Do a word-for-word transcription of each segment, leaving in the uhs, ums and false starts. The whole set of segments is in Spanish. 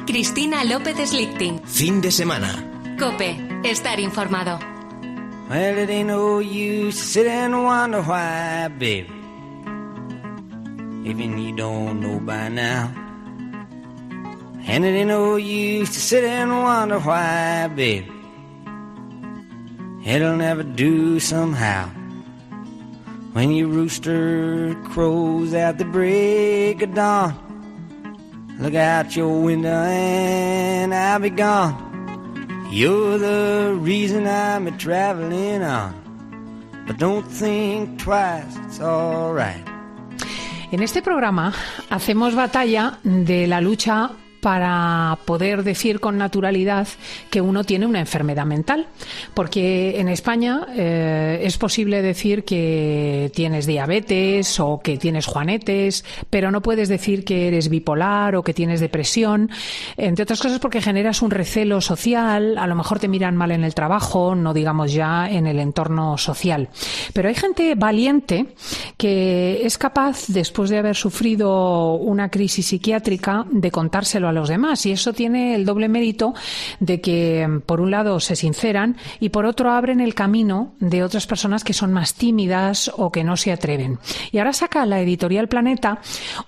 Cristina López Slichting. Fin de semana. COPE. Estar informado. Well, it ain't no use to sit and wonder why, baby. Even you don't know by now. And it ain't no use to sit and wonder why, baby. It'll never do somehow. When your rooster crows at the break of dawn, look out your window and I'll be gone. You're the reason I'm a-traveling on. But don't think twice, it's all right. En este programa hacemos batalla de la lucha para poder decir con naturalidad que uno tiene una enfermedad mental. Porque en España eh, es posible decir que tienes diabetes o que tienes juanetes, pero no puedes decir que eres bipolar o que tienes depresión, entre otras cosas porque generas un recelo social, a lo mejor te miran mal en el trabajo, no digamos ya en el entorno social. Pero hay gente valiente que es capaz, después de haber sufrido una crisis psiquiátrica, de contárselo a los demás, y eso tiene el doble mérito de que por un lado se sinceran y por otro abren el camino de otras personas que son más tímidas o que no se atreven. Y ahora saca la editorial Planeta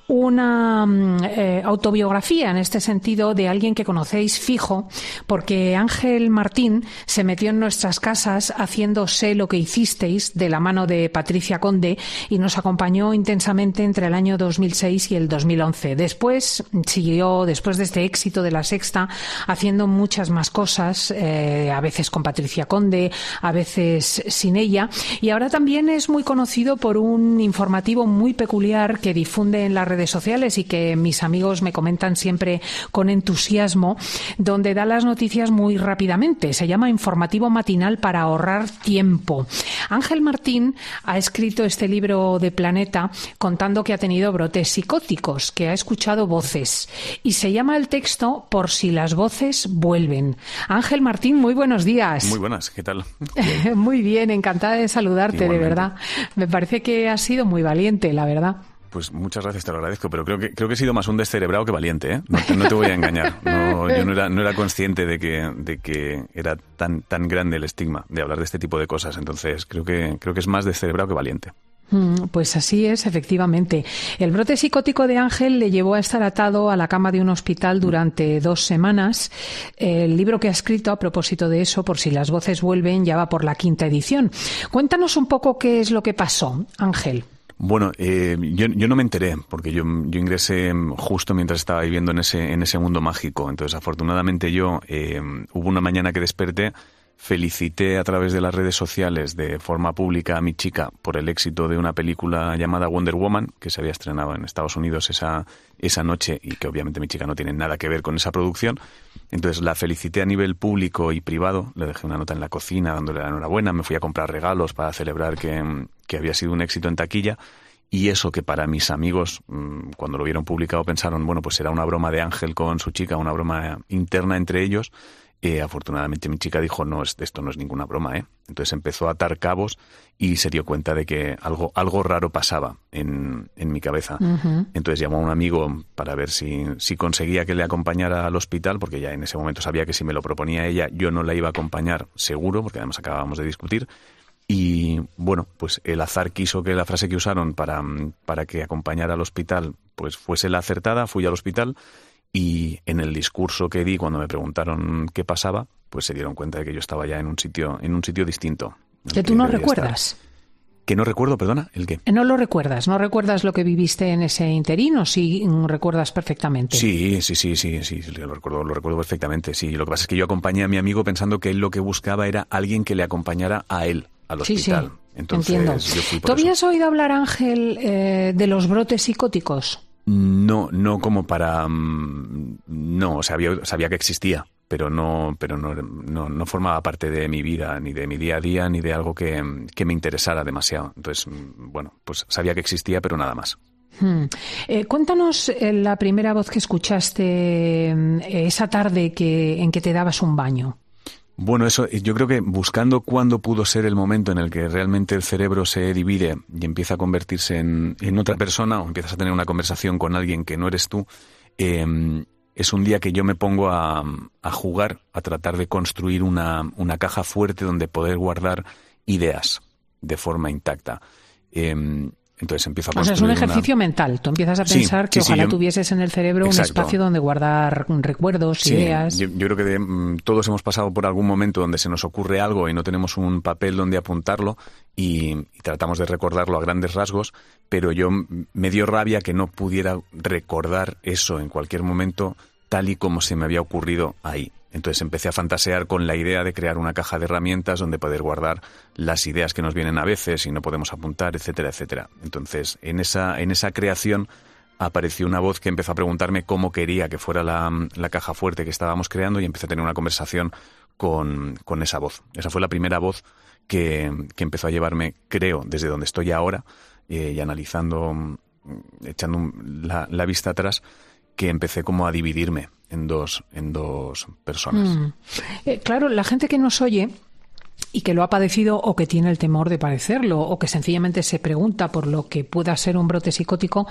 una eh, autobiografía en este sentido de alguien que conocéis fijo, porque Ángel Martín se metió en nuestras casas haciendo Sé lo que hicisteis de la mano de Patricia Conde y nos acompañó intensamente entre el año dos mil seis y el dos mil once. Después siguió, después de este éxito de La Sexta, haciendo muchas más cosas, eh, a veces con Patricia Conde, a veces sin ella, y ahora también es muy conocido por un informativo muy peculiar que difunde en las redes sociales y que mis amigos me comentan siempre con entusiasmo, donde da las noticias muy rápidamente. Se llama Informativo Matinal para ahorrar tiempo. Ángel Martín ha escrito este libro de Planeta contando que ha tenido brotes psicóticos, que ha escuchado voces, y se llama el texto Por si las voces vuelven. Ángel Martín, muy buenos días. Muy buenas, ¿qué tal? Muy bien, encantada de saludarte. Igualmente. De verdad. Me parece que has sido muy valiente, la verdad. Pues muchas gracias, te lo agradezco, pero creo que creo que he sido más un descerebrado que valiente, ¿eh? No te, no te voy a engañar. No, yo no era, no era consciente de que, de que era tan, tan grande el estigma de hablar de este tipo de cosas, entonces creo que, creo que es más descerebrado que valiente. Pues así es, efectivamente. El brote psicótico de Ángel le llevó a estar atado a la cama de un hospital durante dos semanas. El libro que ha escrito a propósito de eso, Por si las voces vuelven, ya va por la quinta edición. Cuéntanos un poco qué es lo que pasó, Ángel. Bueno, eh, yo, yo no me enteré, porque yo, yo ingresé justo mientras estaba viviendo en ese, en ese mundo mágico. Entonces, afortunadamente yo, eh, hubo una mañana que desperté, felicité a través de las redes sociales de forma pública a mi chica por el éxito de una película llamada Wonder Woman, que se había estrenado en Estados Unidos esa, esa noche y que obviamente mi chica no tiene nada que ver con esa producción. Entonces la felicité a nivel público y privado, le dejé una nota en la cocina dándole la enhorabuena, me fui a comprar regalos para celebrar que, que había sido un éxito en taquilla. Y eso que para mis amigos, cuando lo vieron publicado, pensaron, bueno, pues era una broma de Ángel con su chica, una broma interna entre ellos. Eh, afortunadamente mi chica dijo, no, esto no es ninguna broma, ¿eh? Entonces empezó a atar cabos y se dio cuenta de que algo, algo raro pasaba en, en mi cabeza. Uh-huh. Entonces llamó a un amigo para ver si, si conseguía que le acompañara al hospital, porque ya en ese momento sabía que si me lo proponía ella, yo no la iba a acompañar seguro, porque además acabábamos de discutir. Y bueno, pues el azar quiso que la frase que usaron para, para que acompañara al hospital pues fuese la acertada. Fui al hospital. Y en el discurso que di cuando me preguntaron qué pasaba, pues se dieron cuenta de que yo estaba ya en un sitio en un sitio distinto. ¿Que tú no recuerdas? Estar. ¿Que no recuerdo? Perdona, ¿el qué? No lo recuerdas, ¿no recuerdas lo que viviste en ese interín o sí recuerdas perfectamente? Sí, sí, sí, sí, sí, lo recuerdo, lo recuerdo perfectamente. Sí, lo que pasa es que yo acompañé a mi amigo pensando que él lo que buscaba era alguien que le acompañara a él al hospital. Sí, sí. Entonces, entiendo. Yo fui por ¿Tú habías eso. oído hablar, Ángel, eh, de los brotes psicóticos? No, no como para... Um, no, sabía, sabía que existía, pero no pero no, no, no formaba parte de mi vida, ni de mi día a día, ni de algo que, que me interesara demasiado. Entonces, bueno, pues sabía que existía, pero nada más. Hmm. Eh, cuéntanos eh, la primera voz que escuchaste eh, esa tarde que, en que te dabas un baño. Bueno, eso yo creo que buscando cuándo pudo ser el momento en el que realmente el cerebro se divide y empieza a convertirse en, en otra persona o empiezas a tener una conversación con alguien que no eres tú, eh, es un día que yo me pongo a, a jugar, a tratar de construir una, una caja fuerte donde poder guardar ideas de forma intacta. Eh, Entonces empiezo a construir. O sea, es un ejercicio una... mental. Tú empiezas a pensar sí, que sí, ojalá sí, yo... tuvieses en el cerebro Exacto. un espacio donde guardar recuerdos, sí, ideas. Yo, yo creo que de, mm, todos hemos pasado por algún momento donde se nos ocurre algo y no tenemos un papel donde apuntarlo y, y tratamos de recordarlo a grandes rasgos, pero yo me dio rabia que no pudiera recordar eso en cualquier momento tal y como se me había ocurrido ahí. Entonces empecé a fantasear con la idea de crear una caja de herramientas donde poder guardar las ideas que nos vienen a veces y no podemos apuntar, etcétera, etcétera. Entonces, en esa, en esa creación apareció una voz que empezó a preguntarme cómo quería que fuera la, la caja fuerte que estábamos creando y empecé a tener una conversación con, con esa voz. Esa fue la primera voz que, que empezó a llevarme, creo, desde donde estoy ahora eh, y analizando, echando la, la vista atrás, que empecé como a dividirme en dos, en dos personas. Mm. Eh, claro, la gente que nos oye y que lo ha padecido o que tiene el temor de padecerlo o que sencillamente se pregunta por lo que pueda ser un brote psicótico,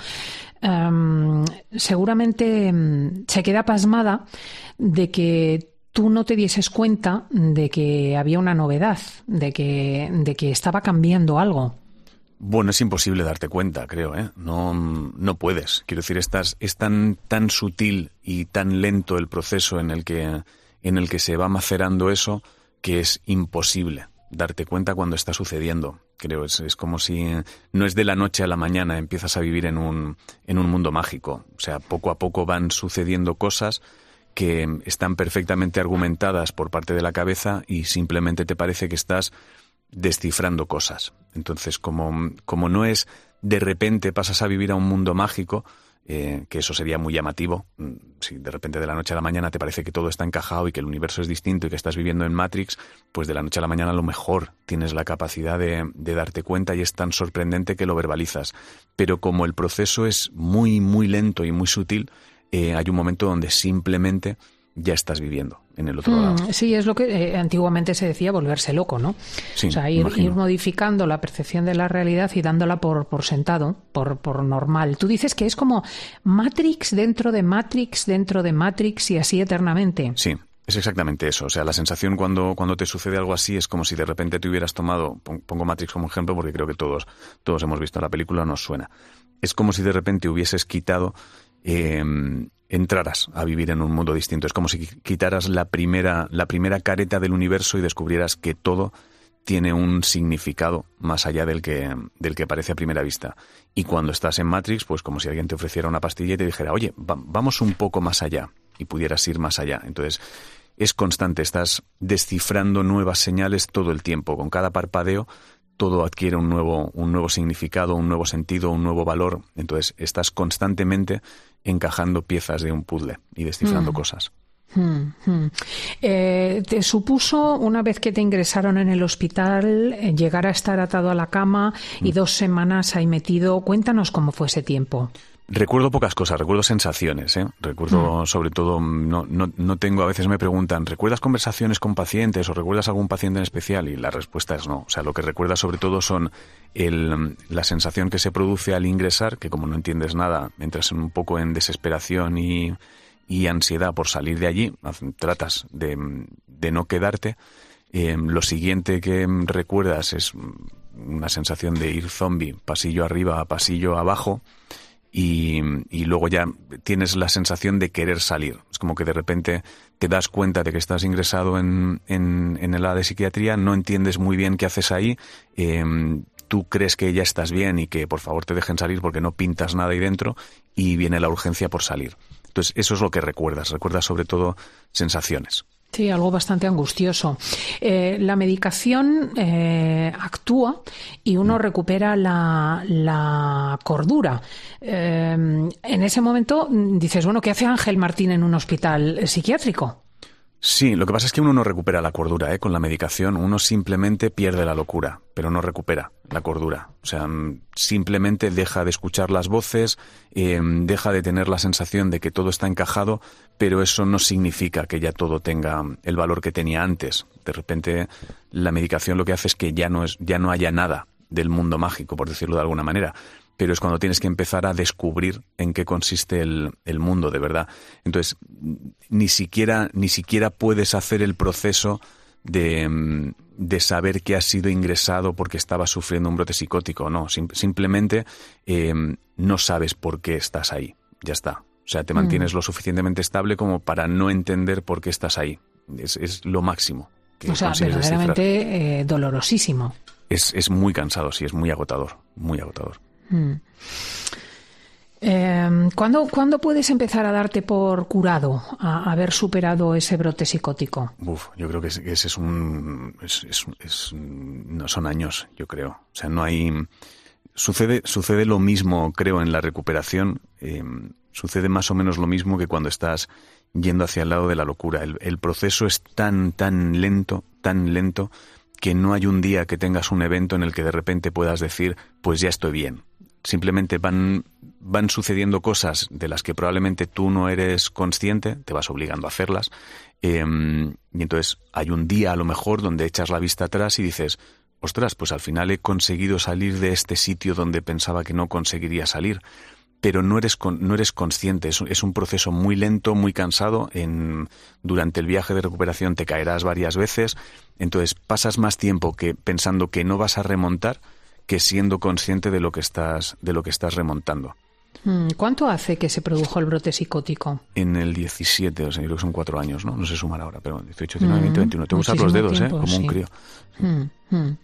um, seguramente um, se queda pasmada de que tú no te dieses cuenta de que había una novedad, de que, de que estaba cambiando algo. Bueno, es imposible darte cuenta, creo, ¿eh? No, no puedes. Quiero decir, estás, es tan, tan sutil y tan lento el proceso en el que, en el que se va macerando eso que es imposible darte cuenta cuando está sucediendo. Creo, es, es como si no es de la noche a la mañana empiezas a vivir en un, en un mundo mágico. O sea, poco a poco van sucediendo cosas que están perfectamente argumentadas por parte de la cabeza y simplemente te parece que estás descifrando cosas. Entonces, como, como no es de repente pasas a vivir a un mundo mágico, eh, que eso sería muy llamativo, si de repente de la noche a la mañana te parece que todo está encajado y que el universo es distinto y que estás viviendo en Matrix, pues de la noche a la mañana a lo mejor tienes la capacidad de, de darte cuenta y es tan sorprendente que lo verbalizas. Pero como el proceso es muy, muy lento y muy sutil, eh, hay un momento donde simplemente ya estás viviendo en el otro mm, lado. Sí, es lo que eh, antiguamente se decía volverse loco, ¿no? Sí, o sea, ir, ir modificando la percepción de la realidad y dándola por, por sentado, por, por normal. Tú dices que es como Matrix dentro de Matrix, dentro de Matrix y así eternamente. Sí, es exactamente eso. O sea, la sensación cuando, cuando te sucede algo así es como si de repente te hubieras tomado, pongo Matrix como ejemplo porque creo que todos, todos hemos visto la película, nos suena. Es como si de repente hubieses quitado... Eh, entraras a vivir en un mundo distinto. Es como si quitaras la primera, la primera careta del universo y descubrieras que todo tiene un significado más allá del que, del que parece a primera vista. Y cuando estás en Matrix, pues como si alguien te ofreciera una pastilla y te dijera, oye, va, vamos un poco más allá, y pudieras ir más allá. Entonces, es constante, estás descifrando nuevas señales todo el tiempo. Con cada parpadeo, todo adquiere un nuevo, un nuevo significado, un nuevo sentido, un nuevo valor. Entonces, estás constantemente encajando piezas de un puzzle y descifrando mm. cosas. Mm, mm. Eh, ¿Te supuso, una vez que te ingresaron en el hospital, eh, llegar a estar atado a la cama y mm. dos semanas ahí metido? Cuéntanos cómo fue ese tiempo. Recuerdo pocas cosas, recuerdo sensaciones, ¿eh? Recuerdo mm. sobre todo, no, no, no tengo, a veces me preguntan, ¿recuerdas conversaciones con pacientes o recuerdas algún paciente en especial? Y la respuesta es no. O sea, lo que recuerdas sobre todo son el, la sensación que se produce al ingresar, que como no entiendes nada, entras un poco en desesperación y, y ansiedad por salir de allí, tratas de, de no quedarte. Eh, lo siguiente que recuerdas es una sensación de ir zombie, pasillo arriba, pasillo abajo. Y, y luego ya tienes la sensación de querer salir. Es como que de repente te das cuenta de que estás ingresado en, en, en el área de psiquiatría, no entiendes muy bien qué haces ahí, eh, tú crees que ya estás bien y que por favor te dejen salir porque no pintas nada ahí dentro y viene la urgencia por salir. Entonces eso es lo que recuerdas, recuerdas sobre todo sensaciones. Sí, algo bastante angustioso. Eh, la medicación eh, actúa y uno recupera la, la cordura. Eh, en ese momento dices, bueno, ¿qué hace Ángel Martín en un hospital psiquiátrico? Sí, lo que pasa es que uno no recupera la cordura, ¿eh? Con la medicación uno simplemente pierde la locura, pero no recupera la cordura. O sea, simplemente deja de escuchar las voces, eh, deja de tener la sensación de que todo está encajado, pero eso no significa que ya todo tenga el valor que tenía antes. De repente, la medicación lo que hace es que ya no es, ya no haya nada del mundo mágico, por decirlo de alguna manera. pero es cuando tienes que empezar a descubrir en qué consiste el, el mundo de verdad. Entonces, ni siquiera, ni siquiera puedes hacer el proceso de, de saber que has sido ingresado porque estabas sufriendo un brote psicótico. No, sim- simplemente eh, no sabes por qué estás ahí. Ya está. O sea, te mantienes mm. lo suficientemente estable como para no entender por qué estás ahí. Es, es lo máximo que o sea, verdaderamente eh, dolorosísimo. Es, es muy cansado, sí, es muy agotador, muy agotador. Mm. Eh, ¿cuándo, ¿Cuándo puedes empezar a darte por curado, a haber superado ese brote psicótico? Uf, yo creo que ese es, es un... Es, es, es, no son años, yo creo. O sea, no hay... Sucede, sucede lo mismo, creo, en la recuperación. Eh, sucede más o menos lo mismo que cuando estás yendo hacia el lado de la locura. El, el proceso es tan, tan lento, tan lento, que no hay un día que tengas un evento en el que de repente puedas decir, pues ya estoy bien. Simplemente van, van sucediendo cosas de las que probablemente tú no eres consciente, te vas obligando a hacerlas, eh, y entonces hay un día a lo mejor donde echas la vista atrás y dices, ostras, pues al final he conseguido salir de este sitio donde pensaba que no conseguiría salir, pero no eres con, no eres consciente, es, es un proceso muy lento, muy cansado. En, durante el viaje de recuperación te caerás varias veces, entonces pasas más tiempo que pensando que no vas a remontar que siendo consciente de lo que estás, de lo que estás remontando. ¿Cuánto hace que se produjo el brote psicótico? En el diecisiete, o sea, yo creo que son cuatro años, ¿no? No sé sumar ahora, pero dieciocho, diecinueve, veinte, veintiuno. Tengo que usar los dedos, tiempo, ¿eh? Como sí. un crío. Sí. Mm, mm.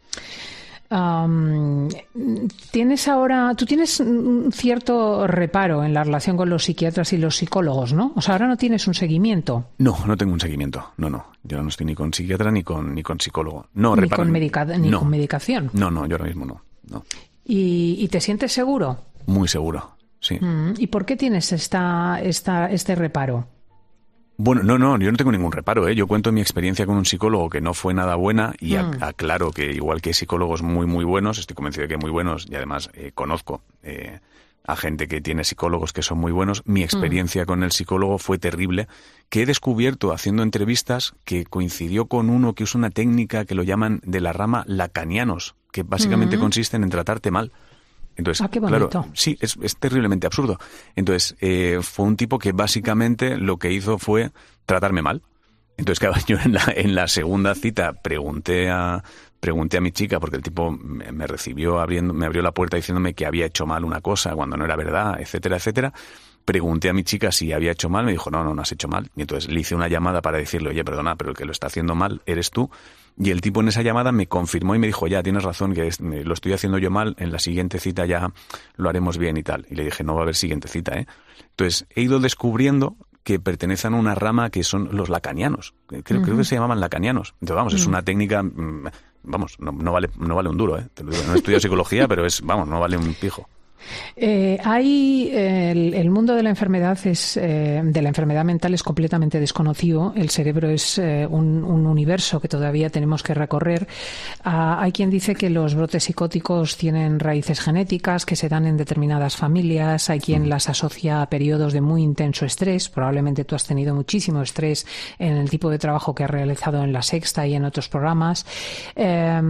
Um, tienes ahora, tú tienes un cierto reparo en la relación con los psiquiatras y los psicólogos, ¿no? O sea, ahora no tienes un seguimiento. No, no tengo un seguimiento. No, no. Yo no estoy ni con psiquiatra ni con ni con psicólogo. No, ni reparo. Con medica- ni no. con medicación. No, no, yo ahora mismo no. no. ¿Y, ¿Y te sientes seguro? Muy seguro, sí. Mm, ¿Y por qué tienes esta, esta, este reparo? Bueno, no, no, yo no tengo ningún reparo, ¿eh? Yo cuento mi experiencia con un psicólogo que no fue nada buena y mm. aclaro que igual que hay psicólogos muy, muy buenos, estoy convencido de que hay muy buenos y además eh, conozco eh, a gente que tiene psicólogos que son muy buenos. Mi experiencia mm. con el psicólogo fue terrible, que he descubierto haciendo entrevistas que coincidió con uno que usa una técnica que lo llaman de la rama lacanianos, que básicamente mm. consiste en tratarte mal. Entonces, ah, qué bonito. Claro, sí, es, es terriblemente absurdo. Entonces, eh, fue un tipo que básicamente lo que hizo fue tratarme mal. Entonces, claro, yo en la, en la segunda cita pregunté a, pregunté a mi chica, porque el tipo me, me recibió abriendo, me abrió la puerta diciéndome que había hecho mal una cosa cuando no era verdad, etcétera, etcétera. Pregunté a mi chica si había hecho mal, me dijo, no, no, no has hecho mal. Y entonces le hice una llamada para decirle, oye, perdona, pero el que lo está haciendo mal eres tú. Y el tipo en esa llamada me confirmó y me dijo, ya, tienes razón, que es, lo estoy haciendo yo mal, en la siguiente cita ya lo haremos bien y tal. Y le dije, no va a haber siguiente cita, ¿eh? Entonces, he ido descubriendo que pertenecen a una rama que son los lacanianos. Creo, uh-huh. creo que se llamaban lacanianos. Entonces, vamos, uh-huh. es una técnica, vamos, no, no vale no vale un duro, ¿eh? Te lo digo, no he estudiado psicología, pero es, vamos, no vale un pijo. Eh, hay eh, el, el mundo de la enfermedad es eh, de la enfermedad mental es completamente desconocido. El cerebro es eh, un, un universo que todavía tenemos que recorrer. Ah, hay quien dice que los brotes psicóticos tienen raíces genéticas que se dan en determinadas familias. Hay quien las asocia a periodos de muy intenso estrés. Probablemente tú has tenido muchísimo estrés en el tipo de trabajo que has realizado en La Sexta y en otros programas. Eh,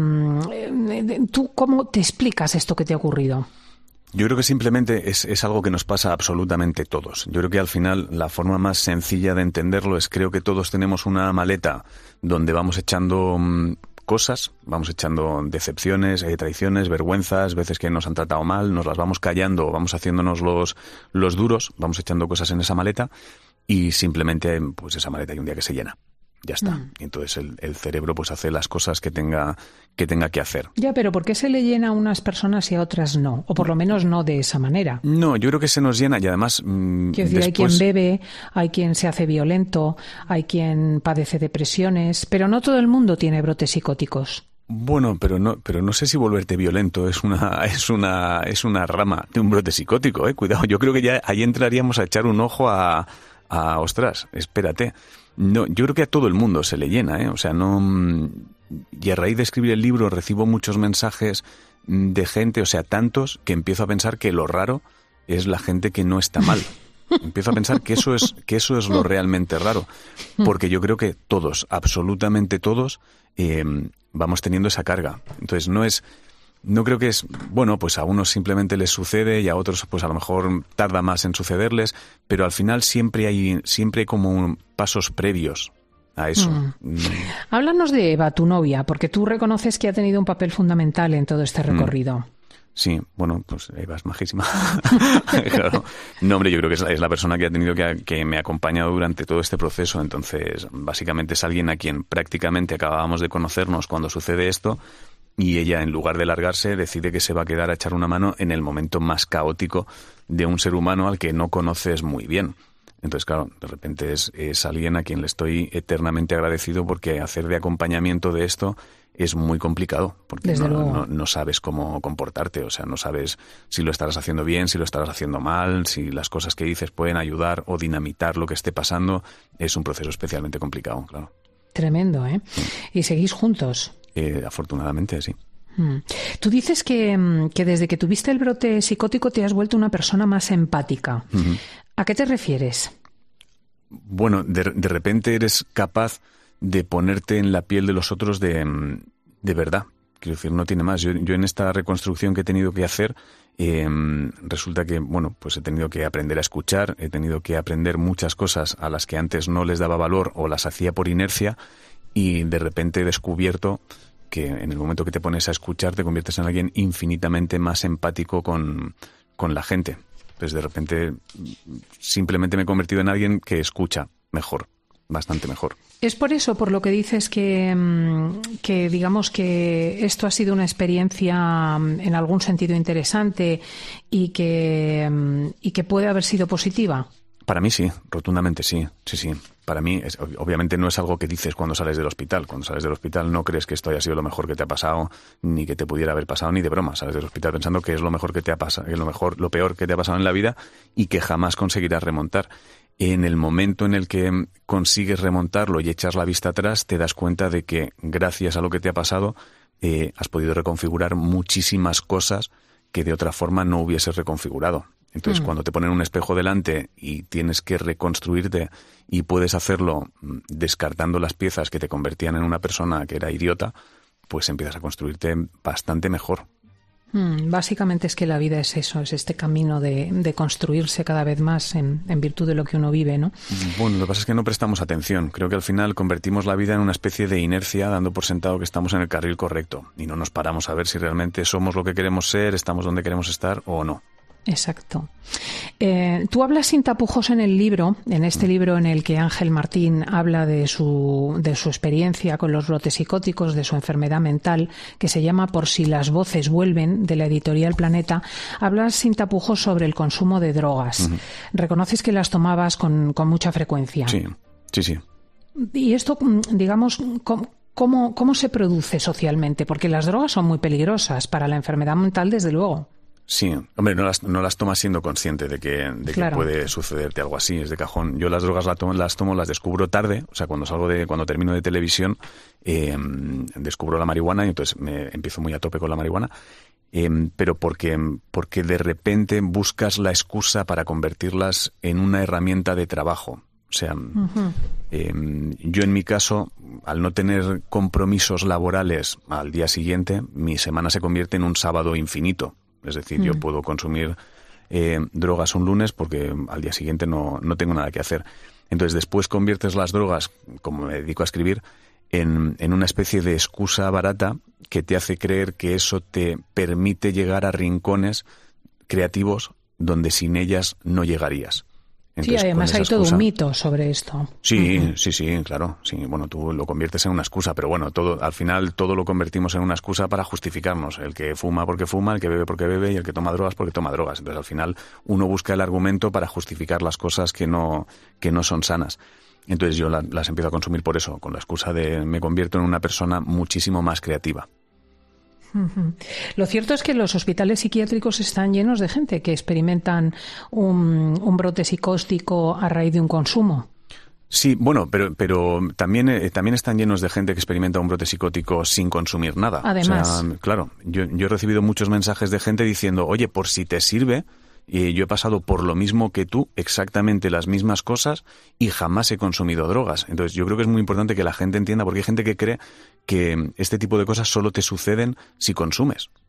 ¿Tú cómo te explicas esto que te ha ocurrido? Yo creo que simplemente es, es algo que nos pasa a absolutamente todos. Yo creo que al final la forma más sencilla de entenderlo es, creo que todos tenemos una maleta donde vamos echando mmm, cosas, vamos echando decepciones, eh, traiciones, vergüenzas, veces que nos han tratado mal, nos las vamos callando, vamos haciéndonos los, los duros, vamos echando cosas en esa maleta y simplemente pues esa maleta hay un día que se llena. Ya está. Mm. Y entonces el, el cerebro pues hace las cosas que tenga que tenga que hacer. Ya, pero ¿por qué se le llena a unas personas y a otras no? O por lo menos no de esa manera. No, yo creo que se nos llena y además... Mmm, Quiero decir, después... hay quien bebe, hay quien se hace violento, hay quien padece depresiones, pero no todo el mundo tiene brotes psicóticos. Bueno, pero no, pero no sé si volverte violento es una, es una, es una rama de un brote psicótico, eh. Cuidado, yo creo que ya ahí entraríamos a echar un ojo a, a ostras, espérate. No, yo creo que a todo el mundo se le llena, ¿eh? O sea, no... Y a raíz de escribir el libro recibo muchos mensajes de gente, o sea, tantos, que empiezo a pensar que lo raro es la gente que no está mal. Empiezo a pensar que eso es, que eso es lo realmente raro. Porque yo creo que todos, absolutamente todos, eh, vamos teniendo esa carga. Entonces, no es... No creo que es, bueno, pues a unos simplemente les sucede y a otros pues a lo mejor tarda más en sucederles, pero al final siempre hay, siempre hay como pasos previos a eso. Mm. Mm. Háblanos de Eva, tu novia, porque tú reconoces que ha tenido un papel fundamental en todo este recorrido. Mm. Sí, bueno, pues Eva es majísima. Claro. No, hombre, yo creo que es la, es la persona que ha tenido que, que me ha acompañado durante todo este proceso. Entonces, básicamente es alguien a quien prácticamente acabábamos de conocernos cuando sucede esto y ella, en lugar de largarse, decide que se va a quedar a echar una mano en el momento más caótico de un ser humano al que no conoces muy bien. Entonces, claro, de repente es, es alguien a quien le estoy eternamente agradecido porque hacer de acompañamiento de esto es muy complicado porque no, no, no sabes cómo comportarte, o sea, no sabes si lo estarás haciendo bien, si lo estarás haciendo mal, si las cosas que dices pueden ayudar o dinamitar lo que esté pasando. Es un proceso especialmente complicado, claro. Tremendo, ¿eh? Sí. ¿Y seguís juntos? Eh, afortunadamente, sí. Mm. Tú dices que, que desde que tuviste el brote psicótico te has vuelto una persona más empática. Uh-huh. ¿A qué te refieres? Bueno, de, de repente eres capaz de ponerte en la piel de los otros de, de verdad. Quiero decir, no tiene más. Yo, yo en esta reconstrucción que he tenido que hacer, eh, resulta que, bueno, pues he tenido que aprender a escuchar, he tenido que aprender muchas cosas a las que antes no les daba valor o las hacía por inercia y de repente he descubierto que en el momento que te pones a escuchar te conviertes en alguien infinitamente más empático con, con la gente. Entonces de repente simplemente me he convertido en alguien que escucha mejor, bastante mejor. Es por eso, por lo que dices que, que digamos que esto ha sido una experiencia en algún sentido interesante y que, y que puede haber sido positiva. Para mí sí, rotundamente sí, sí, sí. Para mí, es, obviamente no es algo que dices cuando sales del hospital. Cuando sales del hospital no crees que esto haya sido lo mejor que te ha pasado, ni que te pudiera haber pasado, ni de broma. Sales del hospital pensando que es lo mejor que te ha pasado, que es lo mejor, lo peor que te ha pasado en la vida y que jamás conseguirás remontar. En el momento en el que consigues remontarlo y echas la vista atrás, te das cuenta de que gracias a lo que te ha pasado eh, has podido reconfigurar muchísimas cosas que de otra forma no hubieses reconfigurado. Entonces, mm. cuando te ponen un espejo delante y tienes que reconstruirte y puedes hacerlo descartando las piezas que te convertían en una persona que era idiota, pues empiezas a construirte bastante mejor. Mm, básicamente es que la vida es eso, es este camino de, de construirse cada vez más en, en virtud de lo que uno vive, ¿no? Bueno, lo que pasa es que no prestamos atención. Creo que al final convertimos la vida en una especie de inercia, dando por sentado que estamos en el carril correcto y no nos paramos a ver si realmente somos lo que queremos ser, estamos donde queremos estar o no. Exacto. Eh, tú hablas sin tapujos en el libro, en este libro en el que Ángel Martín habla de su, de su experiencia con los brotes psicóticos, de su enfermedad mental, que se llama Por si las voces vuelven, de la editorial Planeta. Hablas sin tapujos sobre el consumo de drogas. Uh-huh. Reconoces que las tomabas con, con mucha frecuencia. Sí, sí, sí. Y esto, digamos, ¿cómo, cómo, cómo se produce socialmente? Porque las drogas son muy peligrosas para la enfermedad mental, desde luego. Sí, hombre, no las, no las tomas siendo consciente de que, de claro. que puede sucederte algo así, es de cajón. Yo las drogas las tomo, las tomo, las descubro tarde, o sea, cuando salgo de, cuando termino de televisión, eh, descubro la marihuana y entonces me empiezo muy a tope con la marihuana, eh, pero porque, porque de repente buscas la excusa para convertirlas en una herramienta de trabajo. O sea, uh-huh. eh, yo en mi caso, al no tener compromisos laborales al día siguiente, mi semana se convierte en un sábado infinito. Es decir, mm. yo puedo consumir eh, drogas un lunes porque al día siguiente no, no tengo nada que hacer. Entonces, después conviertes las drogas, como me dedico a escribir, en, en una especie de excusa barata que te hace creer que eso te permite llegar a rincones creativos donde sin ellas no llegarías. Entonces, sí, además hay excusa... todo un mito sobre esto. Sí, uh-huh. sí, sí, claro. Sí, bueno, tú lo conviertes en una excusa, pero bueno, todo, al final todo lo convertimos en una excusa para justificarnos. El que fuma porque fuma, el que bebe porque bebe y el que toma drogas porque toma drogas. Entonces, al final uno busca el argumento para justificar las cosas que no, que no son sanas. Entonces yo la, las empiezo a consumir por eso, con la excusa de me convierto en una persona muchísimo más creativa. Uh-huh. Lo cierto es que los hospitales psiquiátricos están llenos de gente que experimentan un, un brote psicótico a raíz de un consumo. Sí, bueno, pero pero también eh, también están llenos de gente que experimenta un brote psicótico sin consumir nada. Además, o sea, claro, yo, yo he recibido muchos mensajes de gente diciendo, oye, por si te sirve, eh, yo he pasado por lo mismo que tú, exactamente las mismas cosas y jamás he consumido drogas. Entonces yo creo que es muy importante que la gente entienda, porque hay gente que cree que este tipo de cosas solo te suceden si consumes.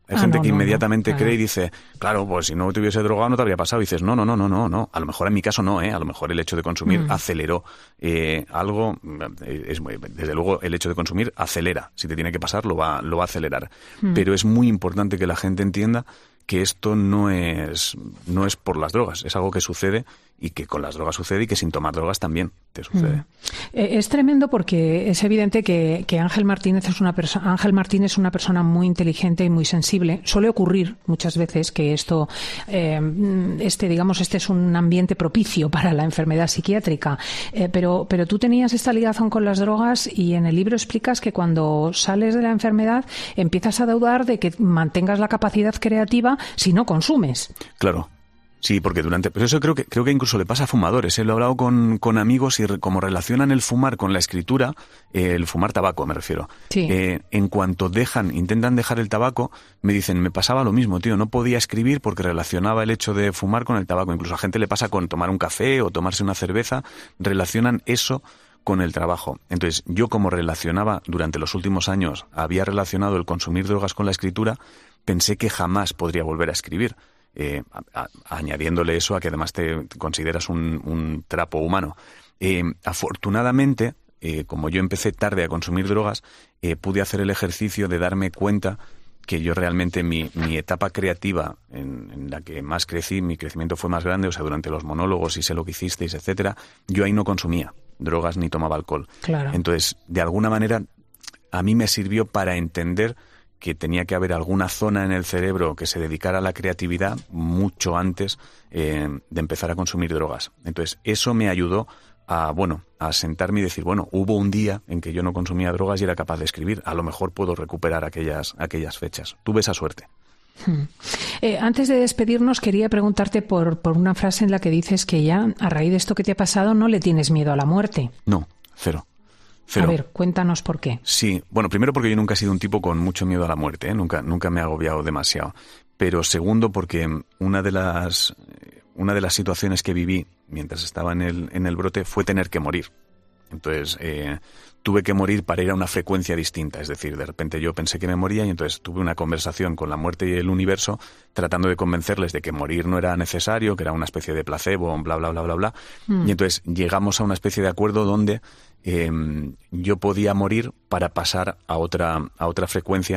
Hay Ah, gente no, que no, inmediatamente no, cree claro. y dice, claro, pues si no te hubiese drogado no te habría pasado. Y dices, no, no, no, no, no, no. A lo mejor en mi caso no, ¿eh? A lo mejor el hecho de consumir Mm. aceleró eh, algo. eh, Es muy, desde luego, el hecho de consumir acelera. Si te tiene que pasar, lo va, lo va a acelerar. Mm. Pero es muy importante que la gente entienda que esto no es, no es por las drogas. Es algo que sucede y que con las drogas sucede y que sin tomar drogas también te sucede. Mm. Eh, Es tremendo porque es evidente que, que Ángel Martínez es una persona, Ángel Martín es una persona muy inteligente y muy sensible. Suele ocurrir muchas veces que esto, eh, este, digamos, este es un ambiente propicio para la enfermedad psiquiátrica. Eh, pero, pero tú tenías esta ligazón con las drogas y en el libro explicas que cuando sales de la enfermedad empiezas a dudar de que mantengas la capacidad creativa si no consumes. Claro. Sí, porque durante... Pero eso creo que creo que incluso le pasa a fumadores. ¿eh? Lo he hablado con, con amigos y re, como relacionan el fumar con la escritura, eh, el fumar tabaco me refiero. Sí. Eh, en cuanto dejan, intentan dejar el tabaco, me dicen, me pasaba lo mismo, tío. No podía escribir porque relacionaba el hecho de fumar con el tabaco. Incluso a gente le pasa con tomar un café o tomarse una cerveza. Relacionan eso con el trabajo. Entonces, yo como relacionaba durante los últimos años, había relacionado el consumir drogas con la escritura, pensé que jamás podría volver a escribir. Eh, a, a, añadiéndole eso a que además te, te consideras un, un trapo humano. Eh, afortunadamente, eh, como yo empecé tarde a consumir drogas, eh, pude hacer el ejercicio de darme cuenta que yo realmente mi, mi etapa creativa en, en la que más crecí, mi crecimiento fue más grande, o sea, durante los monólogos y sé lo que hicisteis, etcétera, yo ahí no consumía drogas ni tomaba alcohol. Claro. Entonces, de alguna manera, a mí me sirvió para entender que tenía que haber alguna zona en el cerebro que se dedicara a la creatividad mucho antes eh, de empezar a consumir drogas. Entonces, eso me ayudó a, bueno, a sentarme y decir, bueno, hubo un día en que yo no consumía drogas y era capaz de escribir. A lo mejor puedo recuperar aquellas, aquellas fechas. Tuve esa suerte. Hmm. Eh, antes de despedirnos, quería preguntarte por, por una frase en la que dices que ya, a raíz de esto que te ha pasado, no le tienes miedo a la muerte. No, cero. Cero. A ver, cuéntanos por qué. Sí, bueno, primero porque yo nunca he sido un tipo con mucho miedo a la muerte, ¿eh? nunca, nunca me he agobiado demasiado. Pero segundo porque una de las, una de las situaciones que viví mientras estaba en el, en el brote fue tener que morir. Entonces, eh, tuve que morir para ir a una frecuencia distinta. Es decir, de repente yo pensé que me moría y entonces tuve una conversación con la muerte y el universo tratando de convencerles de que morir no era necesario, que era una especie de placebo, bla, bla, bla, bla, bla. Mm. Y entonces llegamos a una especie de acuerdo donde eh, yo podía morir para pasar a otra, a otra frecuencia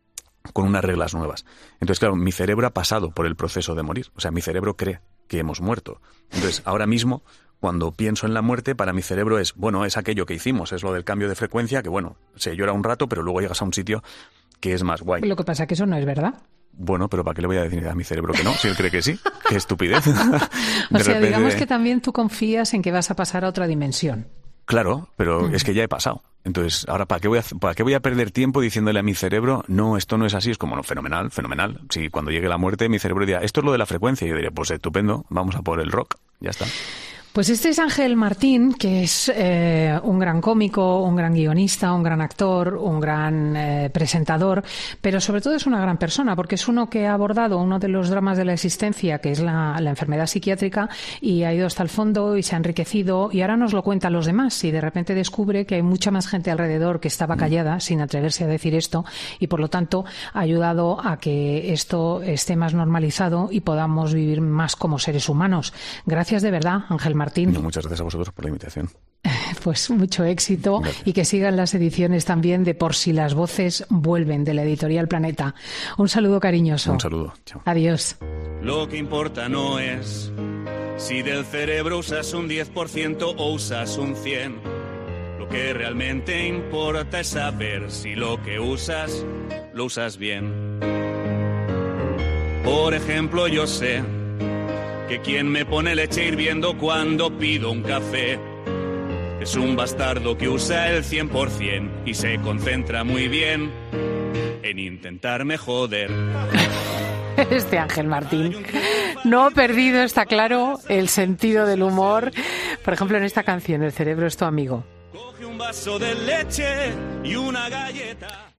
con unas reglas nuevas. Entonces, claro, mi cerebro ha pasado por el proceso de morir. O sea, mi cerebro cree que hemos muerto. Entonces, ahora mismo, cuando pienso en la muerte, para mi cerebro es, bueno, es aquello que hicimos, es lo del cambio de frecuencia, que bueno, se llora un rato, pero luego llegas a un sitio que es más guay. Lo que pasa es que eso no es verdad. Bueno, pero ¿para qué le voy a decir a mi cerebro que no? Si él cree que sí. ¡Qué estupidez! O sea, repente... digamos que también tú confías en que vas a pasar a otra dimensión. Claro, pero uh-huh. es que ya he pasado. Entonces, ahora, ¿para qué voy a, para qué voy a perder tiempo diciéndole a mi cerebro, no, esto no es así? Es como, no, fenomenal, fenomenal. Si cuando llegue la muerte, mi cerebro dirá, esto es lo de la frecuencia. Y yo diré, pues estupendo, vamos a por el rock. Ya está. Pues este es Ángel Martín, que es eh, un gran cómico, un gran guionista, un gran actor, un gran eh, presentador, pero sobre todo es una gran persona, porque es uno que ha abordado uno de los dramas de la existencia, que es la, la enfermedad psiquiátrica, y ha ido hasta el fondo y se ha enriquecido, y ahora nos lo cuenta a los demás, y de repente descubre que hay mucha más gente alrededor que estaba callada, sin atreverse a decir esto, y por lo tanto ha ayudado a que esto esté más normalizado y podamos vivir más como seres humanos. Gracias de verdad, Ángel Martín. Martín. No, muchas gracias a vosotros por la invitación. Pues mucho éxito. Gracias. Y que sigan las ediciones también de Por si las voces vuelven, de la editorial Planeta. Un saludo cariñoso. Un saludo. Chao. Adiós. Lo que importa no es si del cerebro usas un diez por ciento o usas un cien por ciento. Lo que realmente importa es saber si lo que usas lo usas bien. Por ejemplo, yo sé que quien me pone leche hirviendo cuando pido un café es un bastardo que usa el cien por ciento y se concentra muy bien en intentarme joder. Este Ángel Martín no ha perdido, está claro, el sentido del humor. Por ejemplo, en esta canción, El cerebro es tu amigo. Coge un vaso de leche y una galleta.